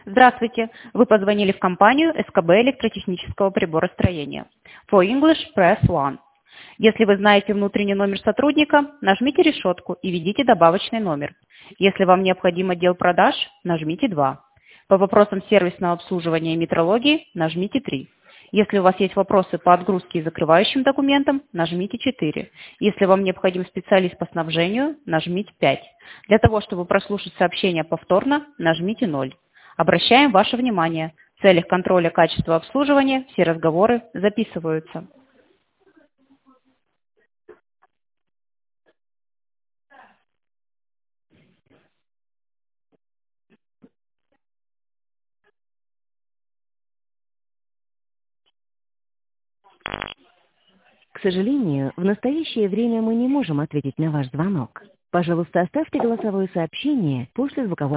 Здравствуйте. Вы позвонили в компанию СКБ электротехнического приборостроения. For English, press 1. Если вы знаете внутренний номер сотрудника, нажмите решетку и введите добавочный номер. Если вам необходим отдел продаж, нажмите 2. По вопросам сервисного обслуживания и метрологии, нажмите 3. Если у вас есть вопросы по отгрузке и закрывающим документам, нажмите 4. Если вам необходим специалист по снабжению, нажмите 5. Для того, чтобы прослушать сообщение повторно, нажмите 0. Обращаем ваше внимание. В целях контроля качества обслуживания все разговоры записываются. К сожалению, в настоящее время мы не можем ответить на ваш звонок. Пожалуйста, оставьте голосовое сообщение после звукового